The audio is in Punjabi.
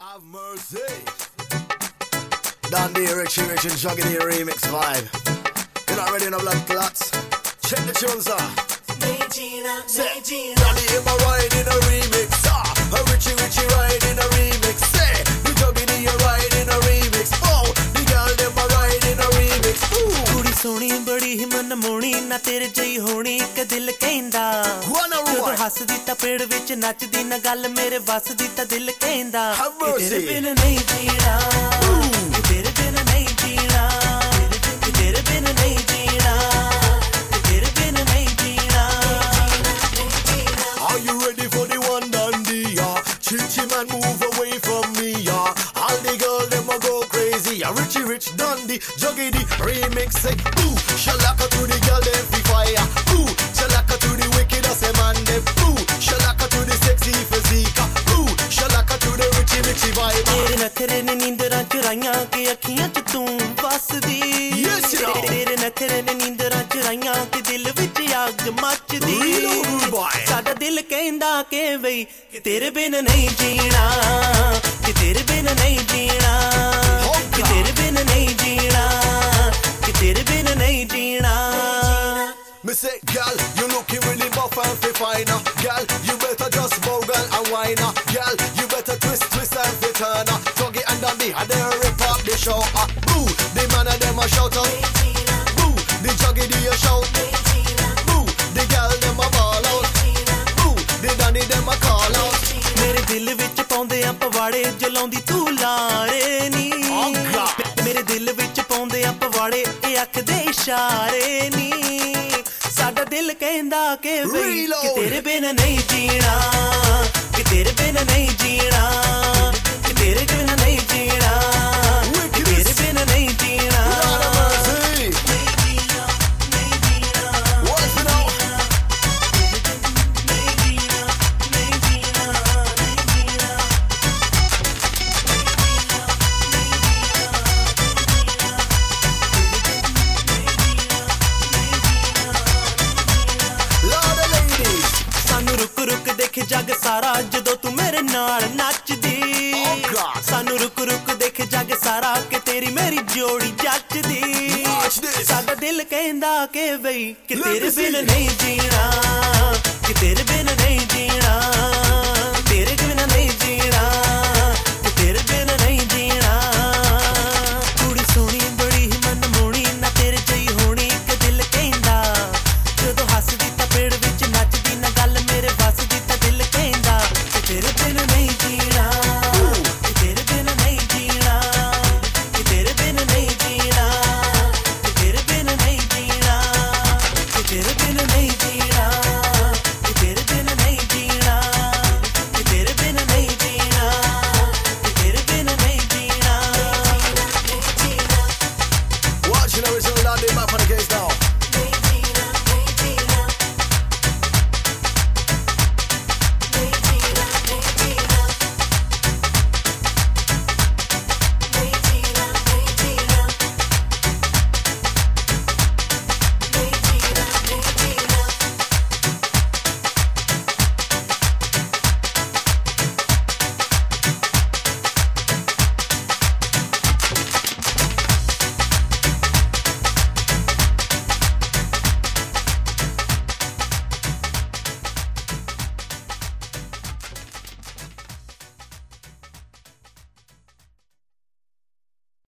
Have mercy. Dandy, Richie Rich and Juggedy remix vibe. You're not ready in a blood clots? Check the tunes out. Dandy in my ride in a remix. Richie Richie ride in a remix. Say, the Juggedy you ride in a remix. Oh, the girl them a ride in a remix. ਕੁੜੀ ਸੋਹਣੀ ਬੜੀ ਹੀ ਮਨਮੋਹਣੀ ਨਾ ਤੇਰੇ ਜਈ ਹੋਣੀ ਕਿ ਦਿਲ ਕਹਿੰਦਾ ਜਦੋਂ ਹੱਸਦੀ ਤਾਂ ਪੇੜ ਵਿੱਚ ਨੱਚਦੀ ਨਾ ਗੱਲ ਮੇਰੇ ਵੱਸ ਦੀ ਤਾਂ ਦਿਲ ਕਹਿੰਦਾ ਤੇਰੇ ਬਿਨ ਨਹੀਂ ਜੀਣਾ ਤੇਰੇ ਬਿਨ ਨਹੀਂ ਜੀਣਾ ਤੇਰੇ ਬਿਨ ਨਹੀਂ ਜੀਣਾ ਤੇਰੇ ਬਿਨ ਨਹੀਂ ਜੀਣਾ Are you ready for the one dandy? Chichi man move away from me. All the girls them a go crazy. Richie Rich Dandy Juggedy remix say ooh shalaka to the girl them fi fire. Ooh shalaka to the wicked as a man them. Ooh shalaka to the sexy physique. Ooh shalaka to the Richie Richie vibe. ਤੇਰੇ ਨਖਰੇ ਨੇ ਨੀਂਦਰਾਂ ਚੁਰਾਈਆਂ ਕਿ ਅੱਖੀਆਂ 'ਚ ਤੂੰ ਵਸਦੀ ਤੇਰੇ ਨਖਰੇ ਨੇ ਨੀਂਦਰਾਂ ਚੁਰਾਈਆਂ ਕਿ ਦਿਲ ਵਿੱਚ ਅੱਗ ਮੱਚਦੀ ਸਾਡਾ ਦਿਲ ਕਹਿੰਦਾ ਕਿ ਬਈ ਕਿ ਤੇਰੇ ਬਿਨ ਨਹੀਂ ਜੀਣਾ ਕਿ ਤੇਰੇ ਬਿਨ ਨਹੀਂ ਜੀਣਾ ਕਿ ਤੇਰੇ ਬਿਨ ਨਹੀਂ ਜੀਣਾ ਕਿ ਤੇਰੇ ਬਿਨ ਨਹੀਂ ਜੀਣਾ Me say, girl, you looking really buff and fine. Girl, you better just bogle and whine. Girl, you better twist, twist and turn. Tuggy and dandy, and they rip up the show. Boo, the man and them a shout out. Boo, the Juggedy a shout. Boo, the girl them a ball out. Boo, the dandy them a call out. ਮੇਰੇ ਦਿਲ ਵਿੱਚ ਪਾਉਂਦੇ ਆ ਪਵਾੜੇ ਜਲਾਉਂਦੀ ਤੂੰ ਲਾੜੇ ਨੀ ਮੇਰੇ ਦਿਲ ਵਿੱਚ ਪਾਉਂਦੇ ਆ ਪਵਾੜੇ ਇਹ ਅੱਖ ਦੇ ਇਸ਼ਾਰੇ ਨੀ ਸਾਡਾ ਦਿਲ ਕਹਿੰਦਾ ਕਿ ਬਈ ਕਿ ਤੇਰੇ ਬਿਨ ਨਹੀਂ ਜੀਣਾ ਕਿ ਤੇਰੇ ਬਿਨ ਨਹੀਂ ਜੀਣਾ ਕਿ ਤੇਰੇ ਬਿਨ ਨਹੀਂ ਜੀਣਾ ਕਿ ਤੇਰੇ ਬਿਨ ਨਹੀਂ ਜੀਣਾ ਰੁਕ ਦੇਖ ਜੱਗ ਸਾਰਾ ਜਦੋਂ ਤੂੰ ਮੇਰੇ ਨਾਲ ਨੱਚਦੀ ਸਾਨੂੰ ਰੁਕ ਰੁਕ ਦੇਖ ਜੱਗ ਸਾਰਾ ਕਿ ਤੇਰੀ ਮੇਰੀ ਜੋੜੀ ਜੱਚਦੀ ਸਾਡਾ ਦਿਲ ਕਹਿੰਦਾ ਕਿ ਬਈ ਕਿ ਤੇਰੇ ਬਿਨ ਨਹੀਂ ਜੀਣਾ ਕਿ ਤੇਰੇ ਬਿਨ ਨਹੀਂ ਜੀਣਾ ਤੇਰੇ ਬਿਨ ਨਹੀਂ ਜੀਣਾ ਕਿ ਤੇਰੇ ਬਿਨ ਨਹੀਂ ਜੀਣਾ ਕੁੜੀ ਸੋਹਣੀ ਬੜੀ ਹੀ ਮਨਮੋਹਣੀ ਨਾ ਤੇਰੇ ਜਈ ਹੋਣੀ ਕਿ ਦਿਲ ਕਹਿੰਦਾ ਜਦੋਂ ਹੱਸਦੀ ਤਾਂ ਪੇੜ ਵਿੱਚ ਨੱਚਦੀ ਨਾ ਗੱਲ ਮੇਰੇ ਵੱਸ ਦੀ ਤਾਂ ਦਿਲ ਕਹਿੰਦਾ ਕਿ ਤੇਰੇ ਬਿਨ ਨਹੀਂ ਜੀਣਾ